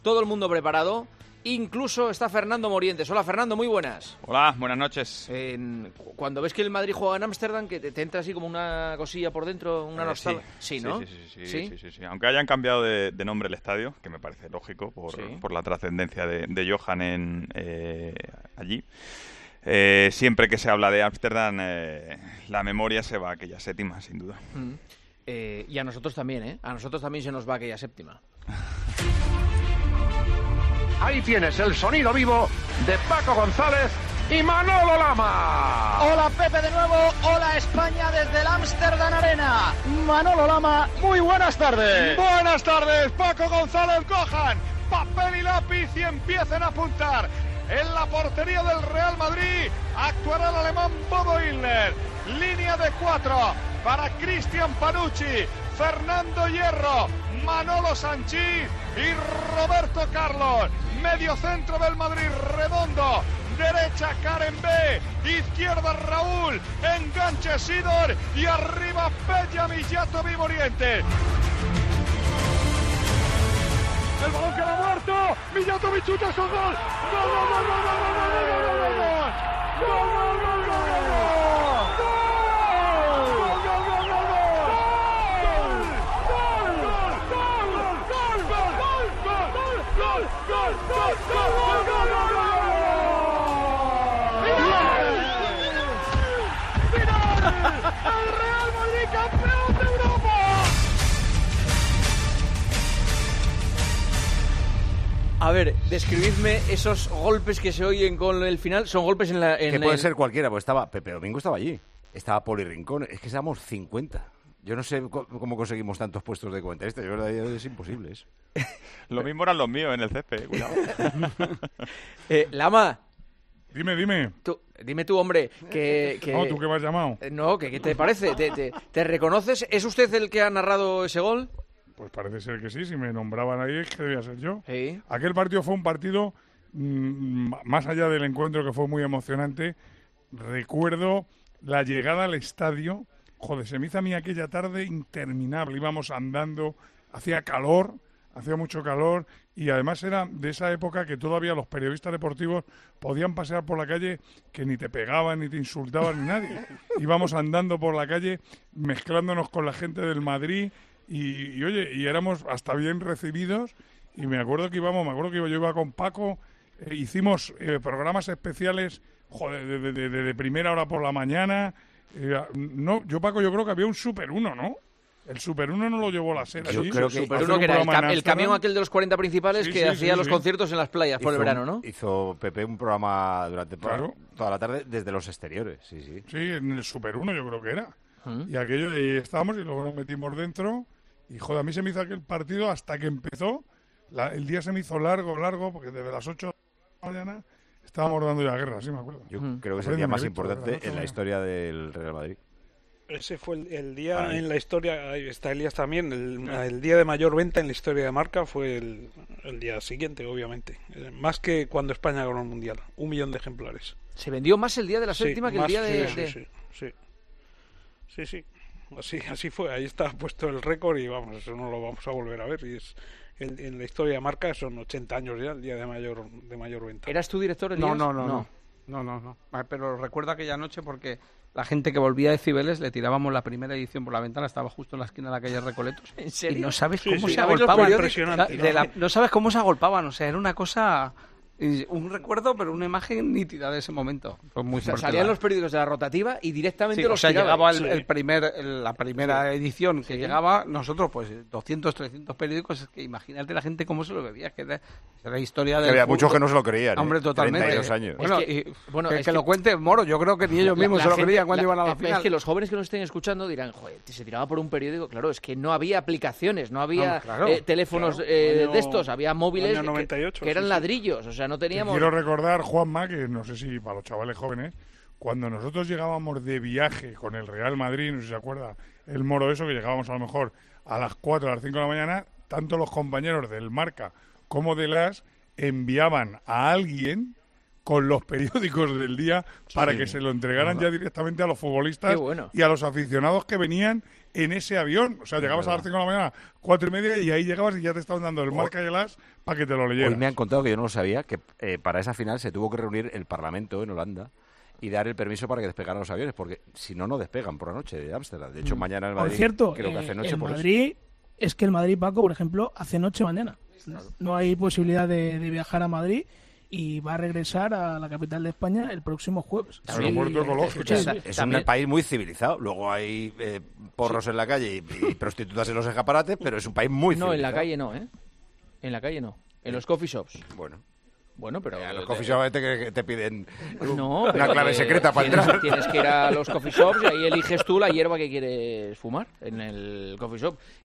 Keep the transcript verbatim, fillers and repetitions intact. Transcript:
todo el mundo preparado. Incluso está Fernando Morientes. Hola, Fernando, muy buenas. Hola, buenas noches. Eh, cuando ves que el Madrid juega en Ámsterdam, que te, te entra así como una cosilla por dentro, una eh, nostalgia. Sí, sí, ¿no? Sí sí sí, sí, sí, sí, sí, sí. Aunque hayan cambiado de, de nombre el estadio, que me parece lógico por, sí. por la trascendencia de, de Johan en, eh, allí. Eh, siempre que se habla de Ámsterdam, eh, la memoria se va a aquella séptima, sin duda. Mm. Eh, y a nosotros también, ¿eh? A nosotros también se nos va aquella séptima. Ahí tienes el sonido vivo de Paco González y Manolo Lama. Hola Pepe de nuevo, hola España desde el Amsterdam Arena. Manolo Lama, muy buenas tardes. Buenas tardes, Paco González, cojan papel y lápiz y empiecen a apuntar. En la portería del Real Madrid actuará el alemán Bodo Illner. Línea de cuatro para Cristian Panucci, Fernando Hierro, Manolo Sanchís y Roberto Carlos. Medio centro del Madrid, Redondo. Derecha Karen B, izquierda Raúl, enganche Sidor y arriba Bella Millato Morientes. El balón queda muerto, Millato Michuta es un gol. Gol, gol, gol, gol, gol, gol, gol, gol, gol, gol, gol, gol, gol, gol. ¡El Real Madrid campeón de Europa! A ver, describidme esos golpes que se oyen con el final. Son golpes en la... En que puede el... ser cualquiera, pues estaba Pepe Domingo estaba allí, estaba Poli Rincón, es que éramos cincuenta. Yo no sé cómo conseguimos tantos puestos de comentarista, yo verdad es imposible eso. Lo mismo eran los míos en el césped, cuidado. eh, Lama. Dime, dime. Tú, dime tú, hombre, que... que... No, ¿tú qué me has llamado? No, que, ¿qué te parece? ¿Te, te, ¿Te reconoces? ¿Es usted el que ha narrado ese gol? Pues parece ser que sí, si me nombraban ahí es que debía ser yo. Sí. Aquel partido fue un partido, mmm, más allá del encuentro que fue muy emocionante, recuerdo la llegada al estadio. Joder, se me hizo a mí aquella tarde interminable, íbamos andando, hacía calor, hacía mucho calor y además era de esa época que todavía los periodistas deportivos podían pasear por la calle que ni te pegaban, ni te insultaban, ni nadie. Íbamos andando por la calle mezclándonos con la gente del Madrid y, y oye, y éramos hasta bien recibidos y me acuerdo que íbamos, me acuerdo que yo iba con Paco, eh, hicimos eh, programas especiales, joder, de, de, de, de primera hora por la mañana. Eh, no, yo Paco, yo creo que había un Super uno, ¿no? El Super uno no lo llevó la serie. Yo ¿sí? creo que Super uno que era el, cam el camión aquel de los cuarenta principales sí, que sí, hacía sí, los sí. conciertos en las playas por hizo, el verano, ¿no? Hizo Pepe un programa durante claro. toda la tarde desde los exteriores, sí, sí. Sí, en el Super uno yo creo que era. ¿Mm? Y aquello, y estábamos y luego nos metimos dentro y joder, a mí se me hizo aquel partido hasta que empezó. La, el día se me hizo largo, largo, porque desde las ocho de la mañana estábamos dando ya guerra, sí me acuerdo. Yo ¿Mm? creo que es el día más importante en la historia del Real Madrid. Ese fue el, el día Ahí. en la historia, ahí está Elías también, el, el día de mayor venta en la historia de marca fue el, el día siguiente, obviamente. Más que cuando España ganó el Mundial, un millón de ejemplares. ¿Se vendió más el día de la sí, séptima que más, el día de...? Sí, de... sí, sí, sí, sí, sí. Así, así fue, ahí está puesto el récord y vamos, eso no lo vamos a volver a ver. Y es el, en la historia de marca son ochenta años ya, el día de mayor de mayor venta. ¿Eras tú director, Elías? No, no, no, no. No, no, no. no. Pero recuerdo aquella noche porque la gente que volvía de Cibeles le tirábamos la primera edición por la ventana, estaba justo en la esquina de la calle Recoletos. ¿En serio? Y no sabes sí, cómo sí, se agolpaban. Impresionante. De la, no sabes cómo se agolpaban, o sea, era una cosa... Un recuerdo, pero una imagen nítida de ese momento. Pues muy o sea, salían los periódicos de la rotativa y directamente sí, los o sea, tiraban. llegaba el, sí. el primer, el, la primera sí. edición que sí. llegaba, nosotros pues doscientos, trescientos periódicos, es que imagínate la gente cómo se lo bebía, que era, era historia de... Había muchos que no se lo creían. Hombre, ¿eh? totalmente. treinta y dos años. Bueno, es que, y, bueno, que, es que que lo cuente Moro, yo creo que ni ellos mismos la, la se lo gente, creían cuando la, iban a la final. Es que los jóvenes que nos estén escuchando dirán, joder, se tiraba por un periódico, claro, es que no había aplicaciones, no había no, claro, eh, teléfonos claro, eh, año, de estos, había móviles noventa y ocho, que, que eran sí, ladrillos, o sea, no teníamos... Quiero recordar, Juanma, que no sé si para los chavales jóvenes, cuando nosotros llegábamos de viaje con el Real Madrid, no sé si se acuerda el Moro eso, que llegábamos a lo mejor a las cuatro, a las cinco de la mañana, tanto los compañeros del Marca como de las enviaban a alguien con los periódicos del día para sí. que se lo entregaran bueno. ya directamente a los futbolistas bueno. y a los aficionados que venían en ese avión. O sea, llegabas a las cinco de la mañana, cuatro y media, y ahí llegabas y ya te estaban dando el marca y el as para que te lo leyeras. Hoy me han contado, que yo no lo sabía, que eh, para esa final se tuvo que reunir el Parlamento en Holanda y dar el permiso para que despegaran los aviones, porque si no, no despegan por la noche de Ámsterdam. De hecho, mañana el Madrid por cierto, creo que hace noche el por Madrid, eso. Es que el Madrid, Paco, por ejemplo, hace noche mañana. No hay posibilidad de, de viajar a Madrid y va a regresar a la capital de España el próximo jueves. Sí, aeropuerto ecológico. Es, es un país muy civilizado. Luego hay eh, porros sí. en la calle y, y prostitutas en los escaparates, pero es un país muy civilizado. No, en la calle no, ¿eh? En la calle no. En los coffee shops. Bueno. Bueno, pero... Eh, a los coffee shops te, te piden no, una clave secreta para tienes, entrar. Tienes que ir a los coffee shops y ahí eliges tú la hierba que quieres fumar en el coffee shop.